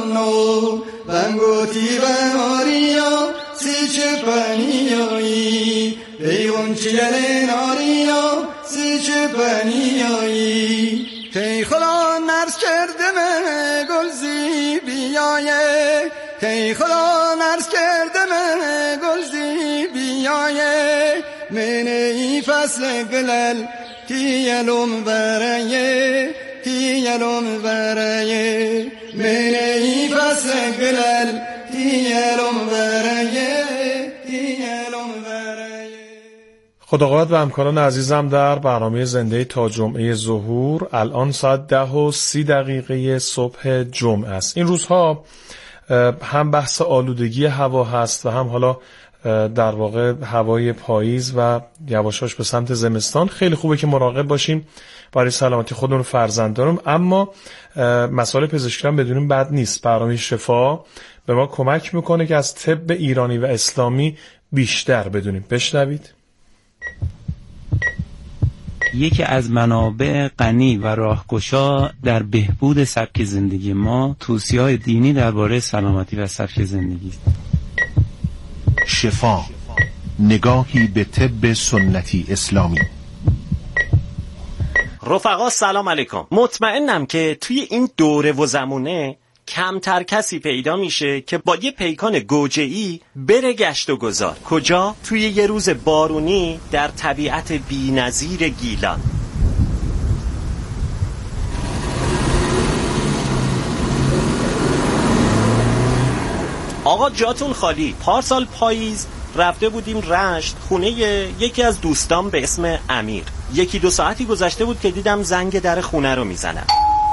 no bangoti banorio si chepanioi beyon chile norio si chepanioi کی خدا نرس کرده من گلزی بیایه کی خدا نرس کرده من گلزی بیایه من ای فصل گلل تیلوم برایه تیلوم برایه من ای فصل گلل تیلوم برایه تیلوم برایه. خداقابت و همکاران عزیزم، در برنامه زنده تا جمعه ظهور الان ساعت 10:30 صبح جمعه است. این روزها هم بحث آلودگی هوا هست و هم حالا در واقع هوای پاییز و یواشاش به سمت زمستان. خیلی خوبه که مراقب باشیم برای سلامتی خودمون و فرزندانم، اما مسائل پزشکی هم بدونیم بد نیست. برنامه شفا به ما کمک میکنه که از طب ایرانی و اسلامی بیشتر بدونیم. بشنوید. یکی از منابع غنی و راهگشا در بهبود سبک زندگی ما توصیه‌های دینی درباره سلامتی و سبک زندگی است. شفا، نگاهی به طب سنتی اسلامی. رفقا سلام علیکم. مطمئنم که توی این دوره و زمونه کمتر کسی پیدا میشه که با یه پیکان گوجه‌ای بره گشت و گذار. کجا؟ توی یه روز بارونی در طبیعت بی‌نظیر گیلان. آقا جاتون خالی. پارسال پاییز رفته بودیم رشت خونه یکی از دوستان به اسم امیر. 1-2 ساعتی گذشته بود که دیدم زنگ در خونه رو میزنم.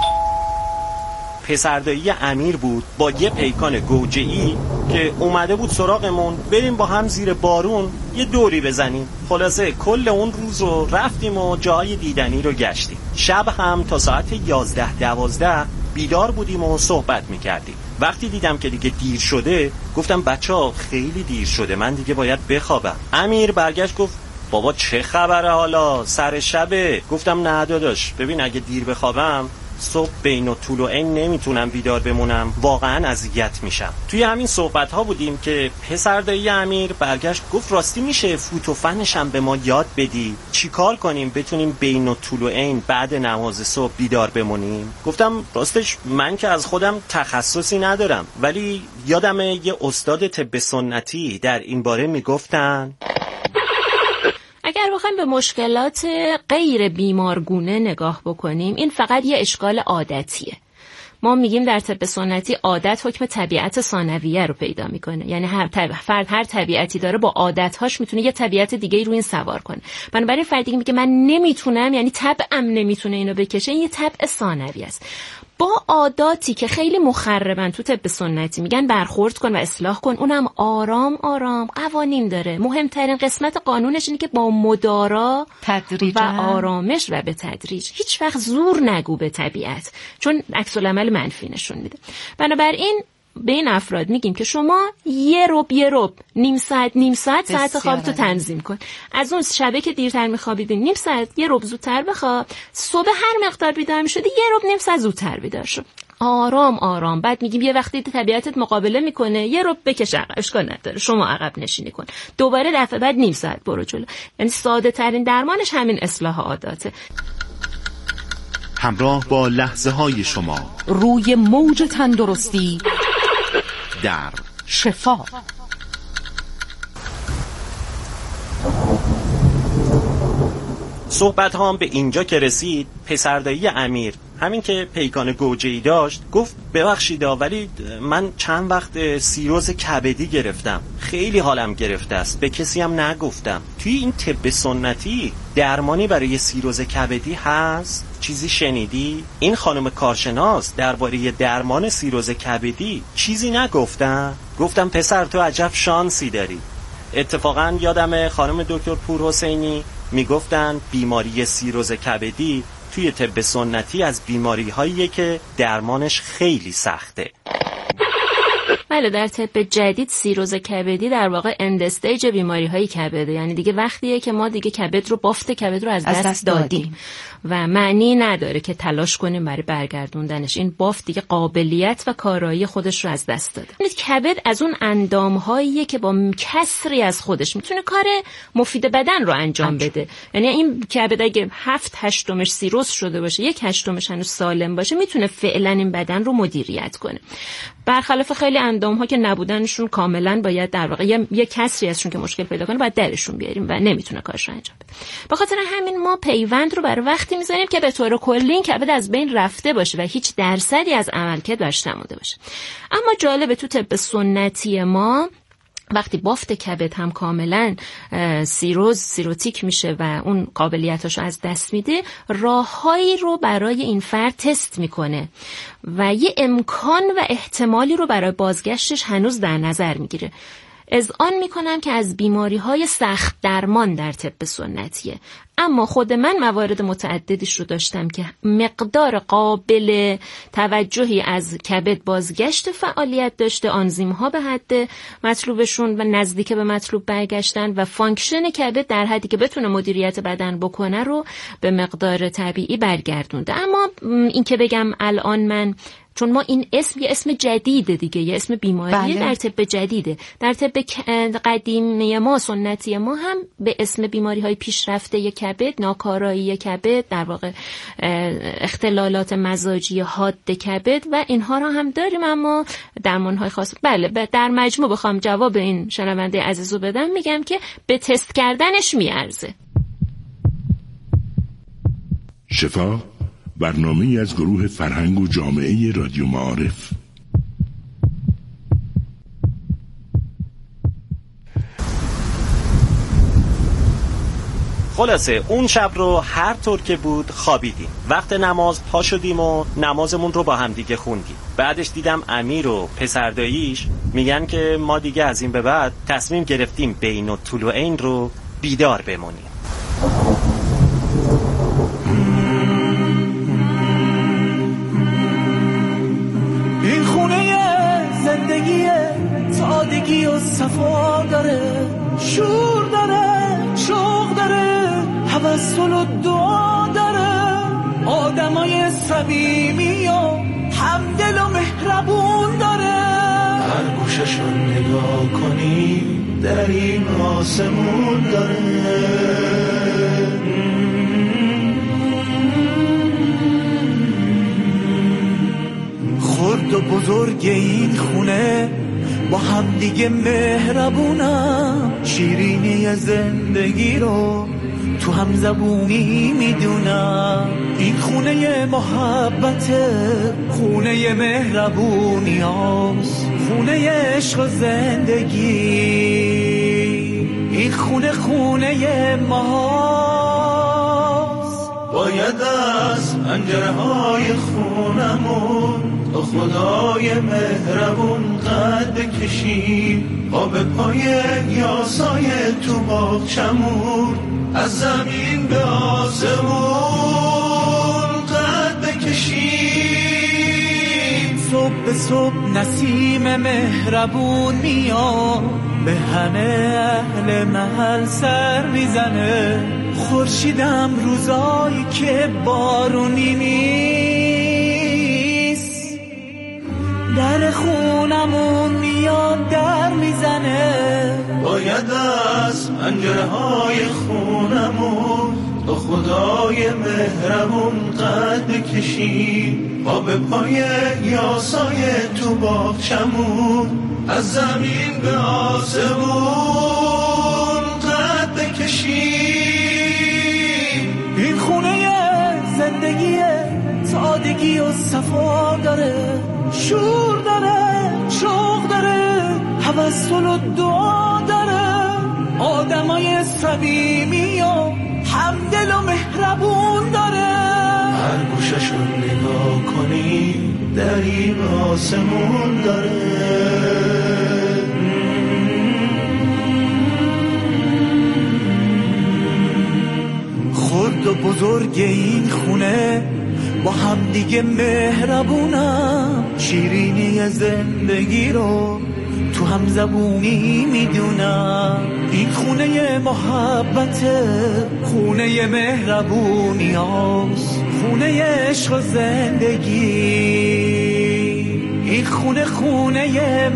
پسردایی امیر بود با یه پیکان گوجه‌ای که اومده بود سراغمون بریم با هم زیر بارون یه دوری بزنیم. خلاصه کل اون روز رو رفتیم و جای دیدنی رو گشتیم. شب هم تا ساعت 11-12 بیدار بودیم و صحبت میکردیم. وقتی دیدم که دیگه دیر شده گفتم بچه‌ها خیلی دیر شده، من دیگه باید بخوابم. امیر برگشت گفت بابا چه خبره حالا سر شبه؟ گفتم نه داداش ببین اگه دیر بخوابم صبح بین الطلوعین نمیتونم بیدار بمونم، واقعا اذیت میشم. توی همین صحبت ها بودیم که پسردایی امیر برگشت گفت راستی میشه فوت و فنش هم به ما یاد بدی؟ چیکار کنیم بتونیم بین الطلوعین بعد نماز صبح بیدار بمونیم؟ گفتم راستش من که از خودم تخصصی ندارم، ولی یادمه یه استاد طب سنتی در این باره میگفتن اگر بخوایم به مشکلات غیر بیمارگونه نگاه بکنیم این فقط یه اشکال عادتیه. ما میگیم در طب سنتی عادت حکم طبیعت ثانویه رو پیدا میکنه، یعنی فرد هر طبیعتی داره با عادتهاش میتونه یه طبیعت دیگه رو این سوار کنه. بنابراین فرد دیگه میگه من نمیتونم، یعنی طبعم نمیتونه اینو بکشه، این یه طبع ثانویه است. با عاداتی که خیلی مخربن تو طب سنتی میگن برخورد کن و اصلاح کن، اونم آرام آرام قوانین داره. مهمترین قسمت قانونش اینه که با مدارا و آرامش و به تدریج، هیچ وقت زور نگو به طبیعت، چون عکس العمل منفی نشون میده. بنابراین به این افراد میگیم که شما یه ربع نیم ساعت خوابتو تنظیم کن. از اون شبه که دیرتر میخوابیدین نیم ساعت یه ربع زودتر بخواب، صبح هر مقدار بیدار میشدی یه ربع نیم ساعت زودتر بیدار شو. آرام آرام. بعد میگیم یه وقتی طبیعتت مقابله میکنه یه ربع بکش عقب، اشکال نداره شما عقب نشینی کن، دوباره دفعه بعد نیم ساعت برو جلو. یعنی ساده ترین درمانش همین اصلاح عاداته. همراه با لحظه های شما روی موج تندرستی در شفا. صحبت هم به اینجا که رسید، پسردایی امیر همین که پیکان گوجه‌ای داشت گفت ببخشید ولی من چند وقت سیروز کبدی گرفتم، خیلی حالم گرفته است، به کسی هم نگفتم. توی این طب سنتی درمانی برای سیروز کبدی هست؟ چیزی شنیدی؟ این خانم کارشناس درباره درمان سیروز کبدی چیزی نگفتن؟ گفتم پسر تو عجب شانسی داری. اتفاقا یادم خانم دکتر پورحسینی میگفتن بیماری سیروز کبدی توی طب سنتی از بیماری هاییه که درمانش خیلی سخته. بله، در طب جدید سیروز کبدی در واقع اند استیج بیماری های کبده، یعنی دیگه وقتیه که ما دیگه کبد رو، بافت کبد رو از دست دادیم و معنی نداره که تلاش کنیم برای برگردوندنش. این بافت دیگه قابلیت و کارایی خودش رو از دست داده. کبد از اون اندام‌هاییه که با کسری از خودش میتونه کار مفید بدن رو انجام بده. یعنی این کبد اگه 7/8 سیروز شده باشه، 1/8 هنوز سالم باشه، میتونه فعلا این بدن رو مدیریت کنه. برخلاف خیلی اندام‌ها که نبودنشون کاملا باید در واقع یه کسری ازشون که مشکل پیدا کنه باید درشون بیاریم و نمیتونه کارش رو انجام بده. به خاطر همین ما پیوند رو برای وقتی میذاریم که به طور کلی این کبد از بین رفته باشه و هیچ درصدی از عملکرد برش نمونده باشه. اما جالبه تو طب سنتی ما وقتی بافت کبد هم کاملا سیروتیک میشه و اون قابلیتاشو از دست میده، راههایی رو برای این فرد تست میکنه و یه امکان و احتمالی رو برای بازگشتش هنوز در نظر میگیره. اذعان میکنم که از بیماری‌های سخت درمان در طب سنتیه، اما خود من موارد متعددیش رو داشتم که مقدار قابل توجهی از کبد بازگشت فعالیت داشته، آنزیم‌ها به حد مطلوبشون و نزدیک به مطلوب برگشتن و فانکشن کبد در حدی که بتونه مدیریت بدن بکنه رو به مقدار طبیعی برگردونده. اما این که بگم الان من، چون ما این اسم یه اسم جدیده دیگه، یه اسم بیماری در طب جدیده. در طب قدیمی ما، سنتی ما هم به اسم بیماری های پیشرفته کبد، ناکارایی کبد، در واقع اختلالات مزاجی حاد کبد و اینها رو هم داریم، اما درمان های خاص. بله، در مجموع بخوام جواب این شنونده عزیزو بدم، میگم که به تست کردنش میارزه. شفا، برنامه‌ای از گروه فرهنگ و جامعه رادیو معارف. خلاصه اون شب رو هر طور که بود خوابیدیم. وقت نماز پا شدیم و نمازمون رو با هم دیگه خوندیم. بعدش دیدم امیر و پسرداییش میگن که ما دیگه از این به بعد تصمیم گرفتیم بین الطلوعین رو بیدار بمونیم. این خونه زندگی سادگی و صفا داره، شور داره، شوق داره، توسل و دعا داره، آدمای صمیمی و همدل و مهربون داره. هر گوششو نگاه کنی در این آسمون داره. خرد و بزرگ این خونه با هم دیگه مهربونم، شیرینی زندگی رو تو هم زبونی میدونم. این خونه محبته، خونه مهربونی هاست، خونه عشق و زندگی. این خونه خونه ماست. باید از پنجره های خونمون تو خدای مهربون قد بکشیم، آب پای یاسای تو باغچمون، از زمین به آسمون قد بکشیم. صبح به صبح نسیم مهربون میاد، به همه اهل محل سر میزنه. خورشیدم روزایی که بارونی نیست، در خونمون میاد در میزنه. باید از پنجره های خونمون تو خدای مهربون قد بکشیم، آب پای یاسای تو باغچمون، از زمین به آسمون قد بکشیم. این خونه زندگی سادگی و صفا داره، شور داره، شوق داره، توسل و دعا داره، آدمای صمیمی و همدل و مهربون داره. هر گوششو نگاه کنی در این آسمون داره. خرد و بزرگ این خونه با هم دیگه مهربونم، شیرینی زندگی رو تو هم زبونی میدونم این خونه محبته، خونه مهربونی هاست، خونه عشق و زندگی، این خونه خونه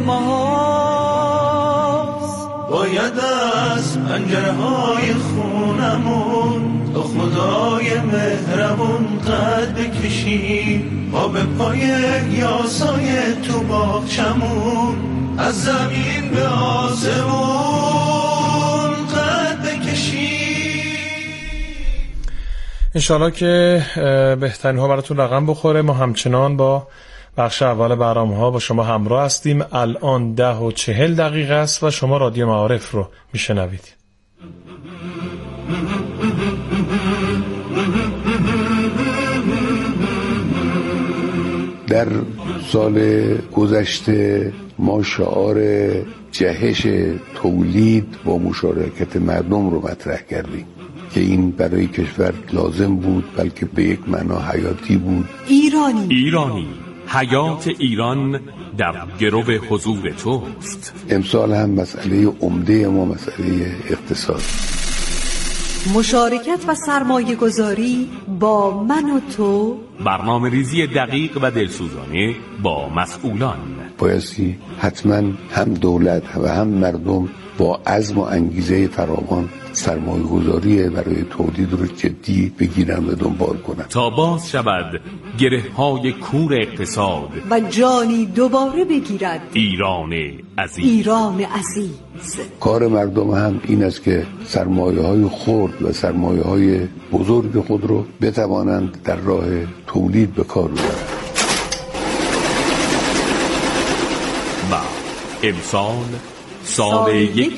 ماست. باید از پنجرهای خونمون تو خدای مهربون قد بکشیم، ما به پای یاسای تو باغچمون از زمین به آسمون قد بکشیم. انشالله که بهترین ها براتون رقم بخوره. ما همچنان با بخش اول برنامه ها با شما همراه هستیم. الان 10:40 است و شما رادیو معارف رو میشنوید. در سال گذشته ما شعار جهش تولید با مشارکت مردم رو مطرح کردیم که این برای کشور لازم بود، بلکه به یک معنا حیاتی بود. ایرانی حیات ایران در گرو حضور توست. امسال هم مسئله عمده ما مسئله اقتصاد. مشارکت و سرمایه گذاری با من و تو، برنامه ریزی دقیق و دلسوزانه با مسئولان. بایستی حتما هم دولت و هم مردم با عزم و انگیزه فراوان سرمایه گذاری برای تولید رو جدی بگیرن و دنبال کنن تا باز شود گره های کور اقتصاد و جانی دوباره بگیرد ایران عزیز. ایران عزیز. کار مردم هم این است که سرمایه های خرد و سرمایه های بزرگ خود رو بتوانند در راه تولید به کار ببرند. و امسال سال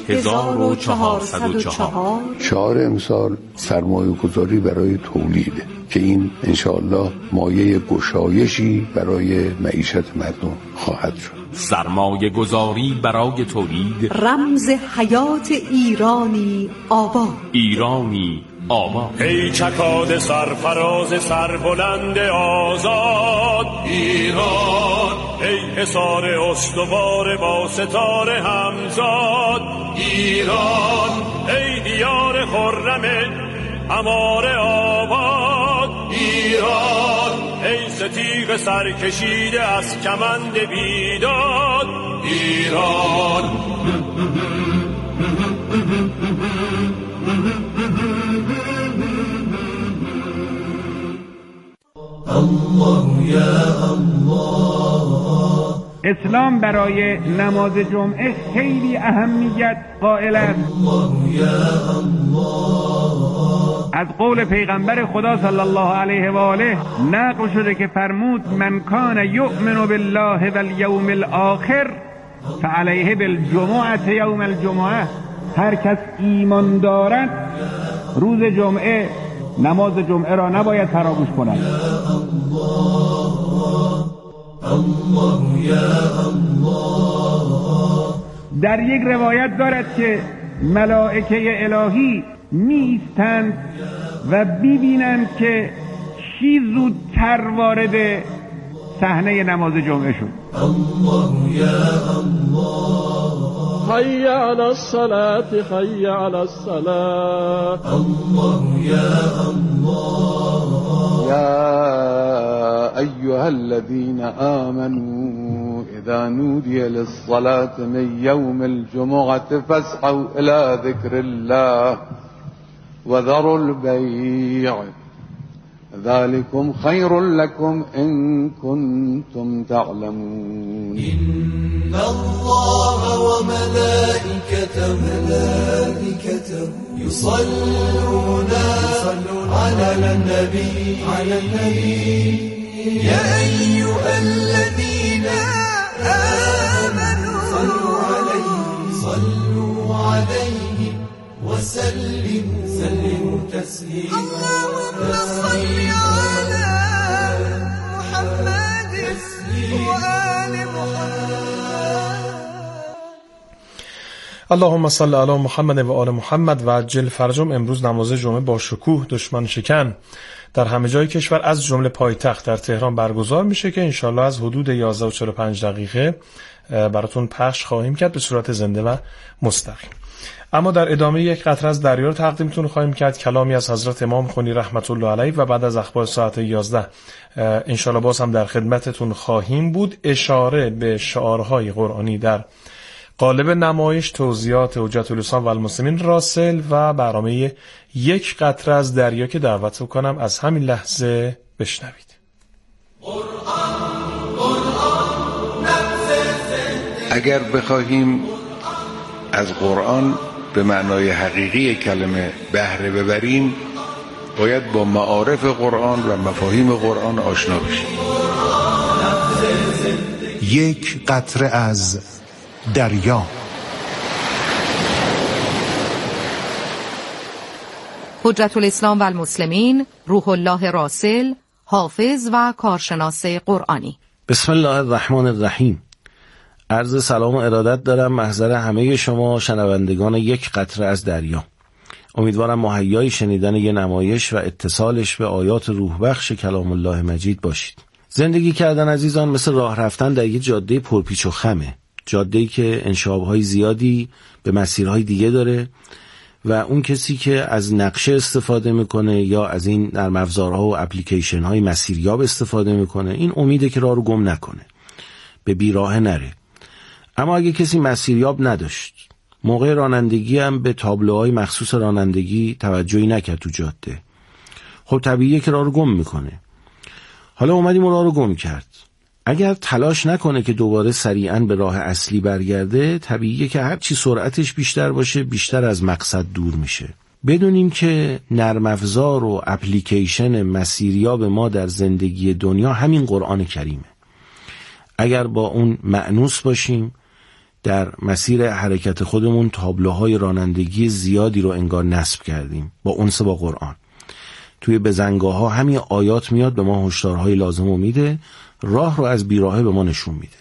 1404 شعار امسال سرمایه گذاری برای تولید که این انشاءالله مایه گشایشی برای معیشت مردم خواهد شد. سرمایه گذاری برای تولید، رمز حیات ایرانی آباد. ایرانی آباد. ای چکاد سرفراز سربلند آزاد ایران، ای حصار استوار با ستاره همزاد ایران، ای دیار خرم عمار آباد ایران، ای ستیغ سرکشیده از کمند بیداد ایران. الله یا الله. اسلام برای نماز جمعه خیلی اهمیت قائل است. الله یا الله. از قول پیغمبر خدا صلی الله علیه و آله نقل شده که فرمود من کان یؤمن بالله والیوم الاخر فعلیه بالجمعه یوم الجمعه. هر کس ایمان دارد روز جمعه نماز جمعه را نباید فراموش کند. الله یا الله. در یک روایت دارد که ملائکه الهی میستند و ببینند که چی زودتر وارد صحنه نماز جمعه شد. الله یا الله. حي على الصلاة حي على الصلاة. الله يا الله. يا أيها الذين آمنوا إذا نودي للصلاة من يوم الجمعة فاسعوا إلى ذكر الله وذروا البيع ذلكم خير لكم إن كنتم تعلمون. إن الله وملائكته يصلون على النبي يا أيها الذين آمنوا صلوا عليه وسلموا تسليما. اللهم صل على محمد وآل محمد. اللهم صل علی محمد و آل محمد و عجل فرجهم. امروز نماز جمعه با شکوه دشمن شکن در همه جای کشور از جمله پایتخت در تهران برگزار میشه که انشالله از حدود 11:45 براتون پخش خواهیم کرد به صورت زنده و مستقیم. اما در ادامه یک قطره از دریا رو تقدیمتون خواهیم کرد، کلامی از حضرت امام خونی رحمت الله علیه و بعد از اخبار ساعت 11 انشالله باز هم در خدمتتون خواهیم بود. اشاره به شعارهای قرآنی در قالب نمایش، توضیحات حجت الاسلام و المسلمین راسل و برنامه یک قطره از دریا که دعوت کنم از همین لحظه بشنوید. اگر بخواهیم از قرآن به معنای حقیقی کلمه بهره ببریم، باید با معارف قرآن و مفاهیم قرآن آشنا بشیم. یک قطره از دریا. حجت الاسلام و المسلمین روح الله راسل، حافظ و کارشناس قرآنی. بسم الله الرحمن الرحیم. عرض سلام و ارادت دارم محضر همه شما شنوندگان یک قطره از دریا. امیدوارم مهیای شنیدن یه نمایش و اتصالش به آیات روح بخش کلام الله مجید باشید. زندگی کردن عزیزان مثل راه رفتن در یک جاده پرپیچ و خمه، جاده‌ای که انشابهای زیادی به مسیرهای دیگه داره و اون کسی که از نقشه استفاده میکنه یا از این نرم افزارها و اپلیکیشن های مسیریاب استفاده میکنه، این امیده که راه رو گم نکنه، به بیراه نره. اما اگه کسی مسیریاب نداشت، موقع رانندگی هم به تابلوهای مخصوص رانندگی توجهی نکرد تو جاده، خب طبیعیه که راه رو گم میکنه. حالا اومدیم راه رو گم کرد، اگر تلاش نکنه که دوباره سریعاً به راه اصلی برگرده، طبیعیه که هرچی سرعتش بیشتر باشه بیشتر از مقصد دور میشه. بدونیم که نرم افزار و اپلیکیشن مسیریاب ما در زندگی دنیا همین قرآن کریمه. اگر با اون مأنوس باشیم، در مسیر حرکت خودمون تابلوهای رانندگی زیادی رو انگار نصب کردیم با انس با قرآن. توی بزنگاه‌ها همین آیات میاد به ما هشدارهای لازم رو میده، راه رو از بیراهه به ما نشون میده.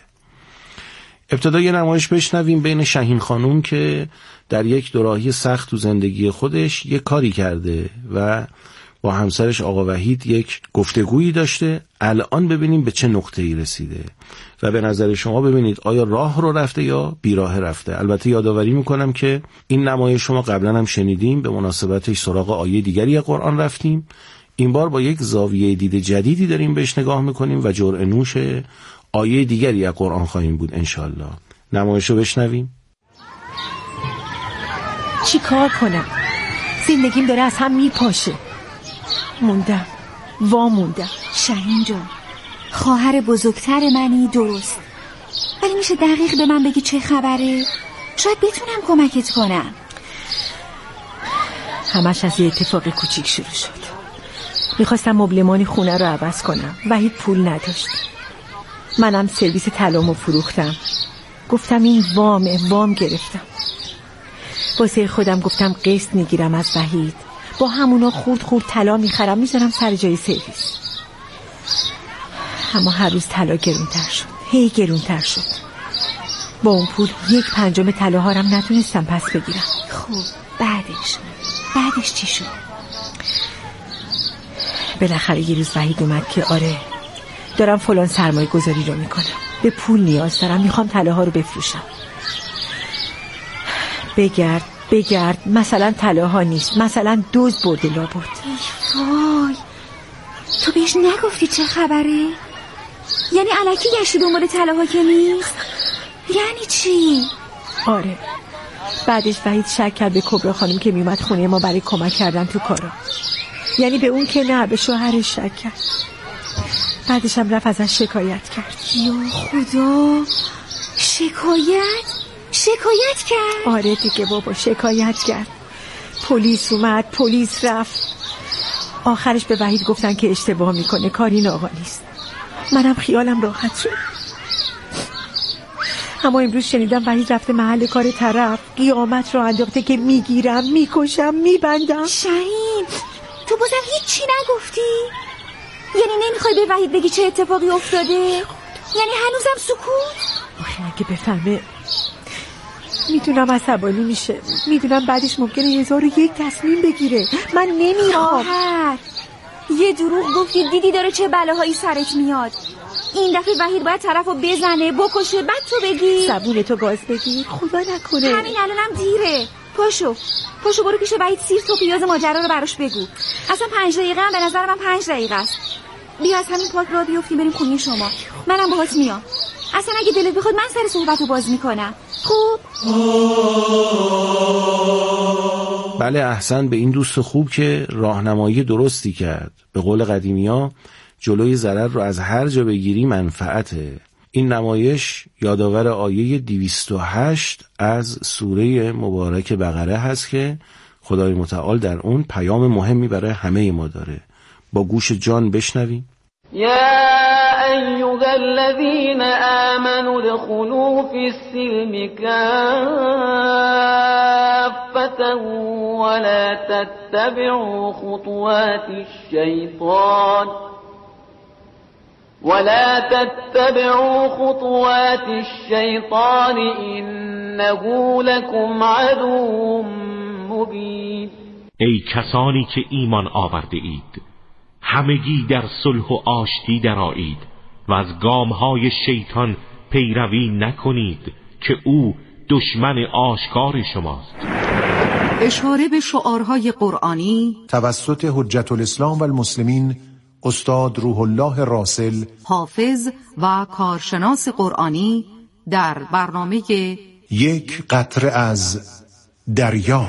ابتدا یه نمایش بشنویم بین شهین خانوم که در یک دوراهی سخت تو زندگی خودش یک کاری کرده و با همسرش آقا وحید یک گفتگویی داشته. الان ببینیم به چه نقطه‌ای رسیده و به نظر شما ببینید آیا راه رو رفته یا بیراه رفته. البته یادآوری میکنم که این نمایش شما قبلا هم شنیدیم، به مناسبتش سراغ آیه دیگری از قرآن رفتیم. این بار با یک زاویه دید جدیدی داریم بهش نگاه میکنیم و جرعه نوش آیه دیگری از قرآن خواهیم بود انشالله. نمایش رو بشنویم. چی کار کنم؟ زندگیم داره از هم میپاشه. موندم. شهین جان، خواهر بزرگتر منی درست، ولی میشه دقیق به من بگی چه خبره؟ شاید بتونم کمکت کنم. همش از یه اتفاق کوچیک شروع شد. میخواستم مبلمان خونه رو عوض کنم، وحید پول نداشت. منم سرویس طلامو فروختم. گفتم این وام گرفتم. واسه خودم گفتم قسط میگیرم از وحید، با همونا خورد طلا میخرم میذارم سر جای سرویس. اما هر روز طلا گرونتر شد. با اون پول 1/5 طلاهارم نتونستم پس بگیرم. خب بعدش چی شد؟ بالاخره یه روز وحید اومد که آره دارم فلان سرمایه گذاری رو میکنم، به پول نیاز دارم، میخوام طلاها رو بفروشم. بگرد مثلا طلاها نیست، مثلا دزد برده لابد. وای، تو بهش نگفتی چه خبره؟ یعنی الکی گشتی دنبال طلاها که نیست؟ یعنی چی؟ آره، بعدش وحید شک کرد به کبرا خانم که میومد خونه ما برای کمک کردن تو کارا. یعنی به اون که نه، به شوهرش شک کرد. بعدش هم رفت ازش شکایت کرد. یا خدا، شکایت کرد؟ آره دیگه بابا، شکایت کرد. پلیس اومد، پلیس رفت. آخرش به وحید گفتن که اشتباه میکنه، کاری این آقا نیست. منم خیالم راحت شد. اما امروز شنیدم وحید رفته محل کار طرف، قیامت رو انداخته که میگیرم، میکشم، میبندم. شهین، تو بازم هیچی نگفتی؟ یعنی نمیخوای به وحید بگی چه اتفاقی افتاده؟ یعنی هنوزم سکوت؟ آخه اگه بفهمه میدونم عصبانی میشه، میدونم بعدش ممکنه 1001 تصمیم بگیره. من نمیخوام. یه دروغ گفتی، دیدی داره چه بلاهایی سرت میاد. این دفعه وحید باید طرفو بزنه، بکشه، بعد تو بگی زبون تو گاز بگیر، خدا نکنه. همین الانم دیره. پاشو برو پیش وحید سیر تو پیاز ماجرا رو براش بگو. اصلا 5 دقیقه هم به نظر من 5 دقیقه است. بیا از همین پارک را بیفتیم بریم خونه شما. منم باهات میام. اصلا اگه دلت بخواد من سر صحبتو باز میکنم. خوب؟ بله احسن به این دوست خوب که راهنمایی درستی کرد. به قول قدیمی‌ها جلوی ضرر رو از هر جا بگیری منفعته. این نمایش یادآور آیه 208 از سوره مبارک بقره هست که خدای متعال در اون پیام مهمی برای همه ما داره. با گوش جان بشنویم. یا ایها الذین آمنوا ادخلوا فی السلم کافة ولا تتبعوا خطوات الشیطان انه لکم عدو مبین. ای کسانی که ایمان آورده اید، همگی در صلح و آشتی درآیید و از گامهای شیطان پیروی نکنید که او دشمن آشکار شماست. اشاره به شعارهای قرآنی توسط حجت الاسلام و المسلمین استاد روح الله راسل، حافظ و کارشناس قرآنی در برنامه یک قطره از دریا.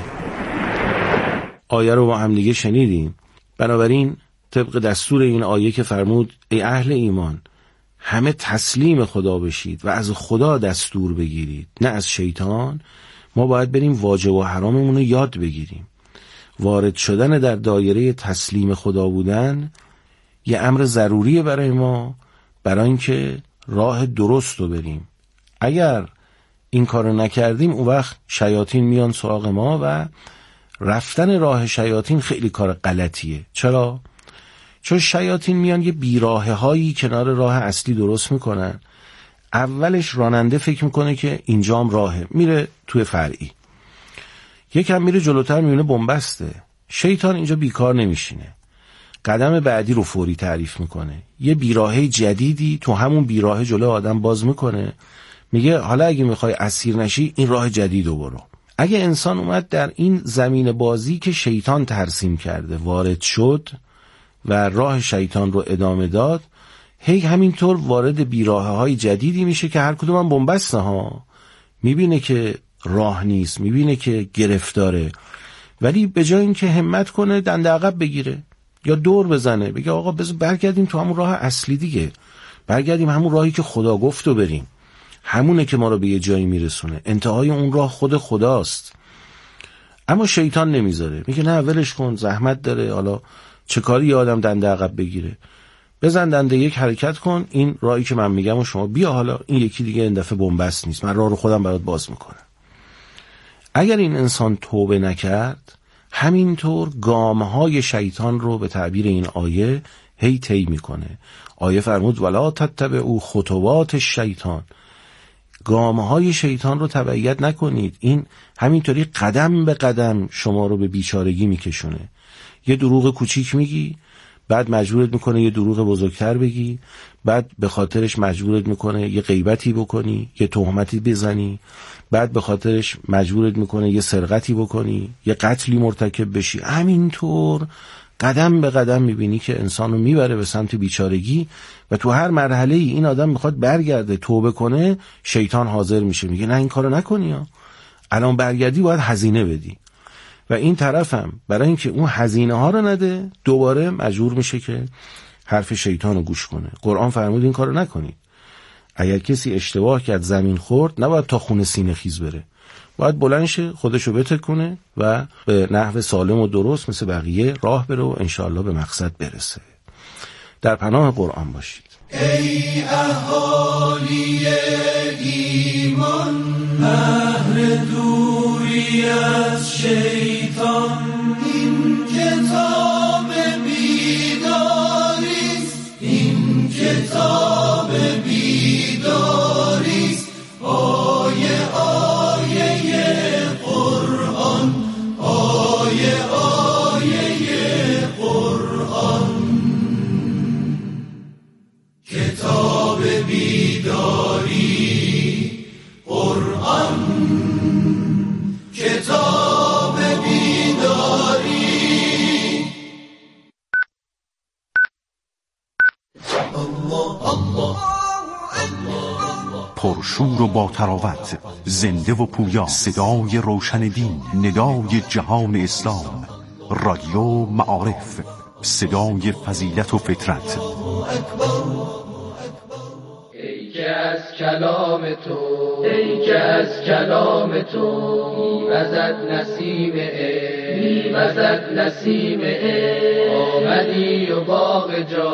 آیه رو با هم دیگه شنیدیم. بنابراین طبق دستور این آیه که فرمود ای اهل ایمان همه تسلیم خدا بشید و از خدا دستور بگیرید نه از شیطان، ما باید بریم واجب و حراممون رو یاد بگیریم. وارد شدن در دایره تسلیم خدا بودن یه امر ضروریه برای ما، برای اینکه راه درست رو بریم. اگر این کارو نکردیم اون وقت شیاطین میان سراغ ما و رفتن راه شیاطین خیلی کار غلطیه. چرا؟ چون شیاطین میان یه بیراهه هایی کنار راه اصلی درست میکنن. اولش راننده فکر میکنه که اینجام راهه، میره توی فرعی، یکم میره جلوتر میبینه بنبسته. شیطان اینجا بیکار نمیشینه، قدم بعدی رو فوری تعریف میکنه، یه بیراهه جدیدی تو همون بیراهه جلو آدم باز میکنه، میگه حالا اگه میخوای اسیر نشی این راه جدیدو برو. اگه انسان اومد در این زمین بازی که شیطان ترسیم کرده وارد شد و راه شیطان رو ادامه داد، هی همینطور وارد بیراهه های جدیدی میشه که هر کدوم هم بنبسته ها، میبینه که راه نیست، میبینه که گرفتاره، ولی به جای اینکه همت کنه دنده عقب بگیره یا دور بزنه بگه آقا بذار برگردیم تو همون راه اصلی دیگه، برگردیم همون راهی که خدا گفت و بریم، همونه که ما رو به یه جایی میرسونه، انتهای اون راه خود خداست. اما شیطان نمیذاره، میگه نه ولش کن، زحمت داره، حالا چه کاری یه آدم دنده عقب بگیره، بزن دنده یک حرکت کن، این راهی که من میگم و شما بیا، حالا این یکی دیگه این دفعه بنبست نیست، من راه رو خودم برات باز میکنم. اگر این انسان توبه نکرد همینطور گامهای شیطان رو به تعبیر این آیه هی طی میکنه. آیه فرمود ولا تتبعوا خطوات الشیطان، گامهای شیطان رو تبعیت نکنید. این همینطوری قدم به قدم شما رو به بیچارگی میکشونه. یه دروغ کوچیک میگی، بعد مجبورت میکنه یه دروغ بزرگتر بگی، بعد به خاطرش مجبورت میکنه یه غیبتی بکنی، یه تهمتی بزنی، بعد به خاطرش مجبورت میکنه یه سرقتی بکنی، یه قتلی مرتکب بشی. همینطور قدم به قدم میبینی که انسان رو میبره به سمت بیچارگی و تو هر مرحله ای این آدم میخواد برگرده توبه کنه، شیطان حاضر میشه میگه نه این کارو نکنی ها. الان برگردی باید هزینه بدی. و این طرفم برای اینکه اون هزینه ها رو نده دوباره مجبور میشه که حرف شیطان رو گوش کنه. قرآن فرمود این کارو نکنید. اگر کسی اشتباه کرد زمین خورد نباید تا خون سینه خیز بره، باید بلند شه خودشو بتکونه و به نحو سالم و درست مثل بقیه راه بره و انشاءالله به مقصد برسه. در پناه قرآن باشید. ای اهالی ایمان، اهل دوری از شیطان، این کتاب بیداریست، این کتاب بیداریست، آیه آیه قرآن، آیه آیه قرآن. پرشور و با تراوت، زنده و پویا، صدای روشن دین، ندای جهان اسلام، رادیو معارف، صدای فضیلت و فطرت. ای که از کلام تو، ای که از کلام تو میوزد نسیم عشق، میوزد نسیم عشق. آمدی و باغ جا،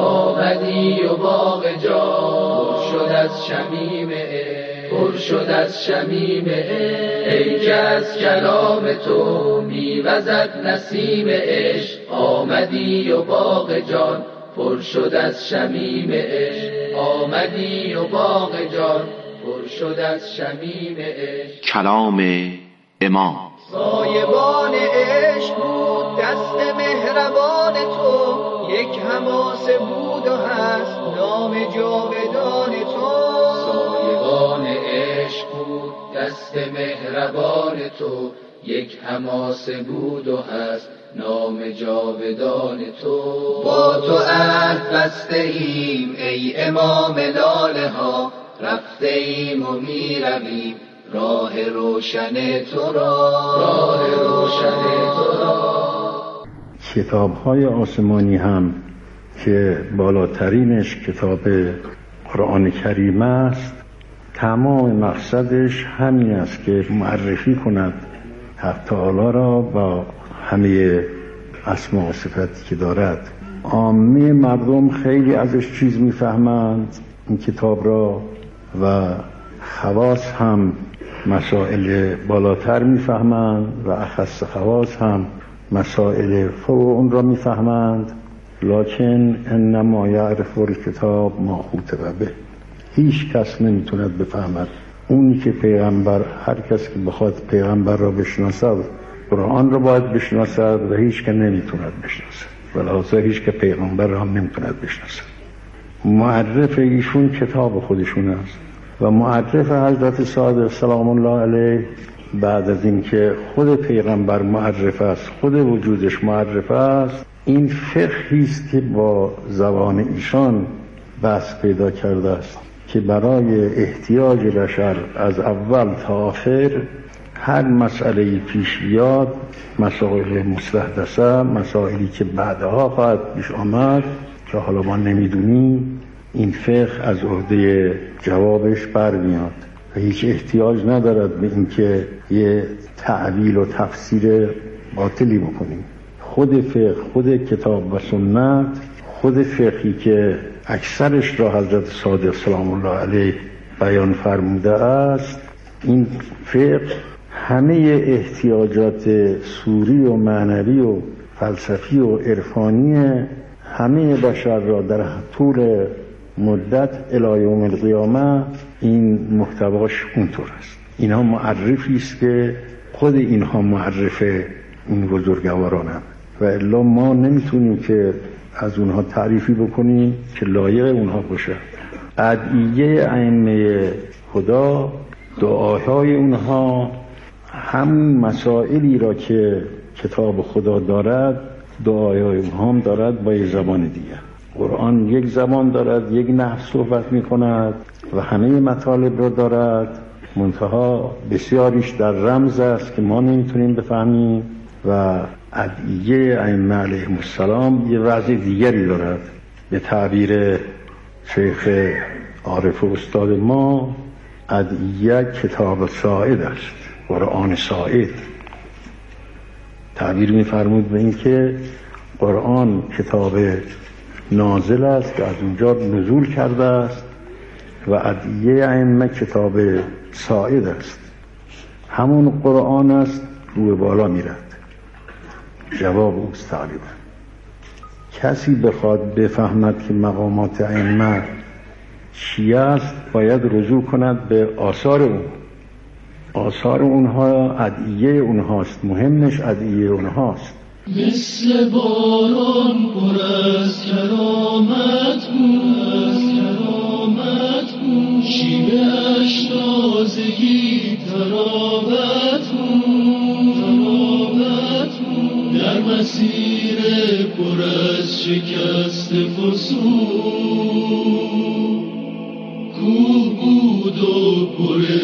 آمدی و باغ جا پر شد از شمیم عشق، پر شد از شمیم عشق. ای که از کلام تو میوزد نسیم عشق، آمدی و باغ جان پر شد از شمیم عشق. آمدی و باغ جان پر شد از شمیم عشق. کلام امام. سایبان عشق بود دست مهربان تو، یک حماسه بود و هست نام جاودان تو. سایبان عشق بود دست مهربان تو، یک حماسه بود و هست نام جاودان تو. با تو عهد بسته ایم ای امام لاله ها، رفته ایم و می رویم راه روشن تو را، راه روشن تو را. کتاب‌های آسمانی هم که بالاترینش کتاب قرآن کریم است، تمام مقصدش همین است که معرفی کند حق تعالی را با همه اسما و صفاتی که دارد. عامه مردم خیلی ازش چیز میفهمند این کتاب را، و خواص هم مسائل بالاتر میفهمند و اخص خواص هم مسائل فوق اون را میفهمند. لکن انما یعرف الکتاب ما خوطب به. هیچ کس نمیتوند بفهمد اونی که پیغمبر، هر کس که بخواد پیغمبر را بشناسد قرآن را باید بشناسد و هیچ که نمیتوند بشناسد، ولازا هیچ که پیغمبر را هم نمیتوند بشناسد. معرف ایشون کتاب خودشون است و معرف حضرت صادق سلام الله علیه بعد از اینکه خود پیغمبر معرف است، خود وجودش معرف است، این فقهی است که با زبان ایشان بحث پیدا کرده است که برای احتیاج بشر از اول تا آخر هر مسئله پیش بیاد، مسائل مستحدثه، مسائلی که بعدها خواهد پیش آمد که حالا ما نمیدونیم، این فقه از عهده جوابش برمیاد و هیچ احتیاج ندارد به اینکه یه تعویل و تفسیر باطلی بکنیم. خود فقه، خود کتاب و سنت، خود فقهی که اکثرش را حضرت صادق سلام الله علیه بیان فرموده است، این فقه همه احتیاجات سوری و معنوی و فلسفی و عرفانی همه بشر را در طول مدت الی یوم القیامه این محتواش اونطور است. اینها معرفی است که خود اینها معرف این بزرگوارانند و الا ما نمیتونیم که از اونها تعریفی بکنیم که لایق اونها باشه. ادعیه ائمه خدا، دعاهای اونها همون مسائلی را که کتاب خدا دارد، دعاهای اونها هم دارد با یک زبان دیگه. قرآن یک زبان دارد، یک نحو صحبت می کند و همه مطالب را دارد، منتها بسیاریش در رمز است که ما نمیتونیم بفهمیم و ادعیه ائمه علیهم السلام یه وضع دیگری دارد. به تعبیر شیخ عارف و استاد ما، ادعیه کتاب ساعد است، قرآن ساعد. تعبیر می‌فرمود به این که قرآن کتاب نازل است که از اونجا نزول کرده است و ادعیه ائمه کتاب ساعد است، همون قرآن است روی بالا میرد. جواب اوست تقریبا. کسی بخواد بفهمد که مقامات ائمه چی است، باید رجوع کند به آثار اون. آثار اونها ادعیه اونهاست، مهمش ادعیه اونهاست. مثل باران پر از کرامت بود، شیوه‌اش تازگی تراوت بود، در مسیر پر از شکست فسون، کوه بود و پر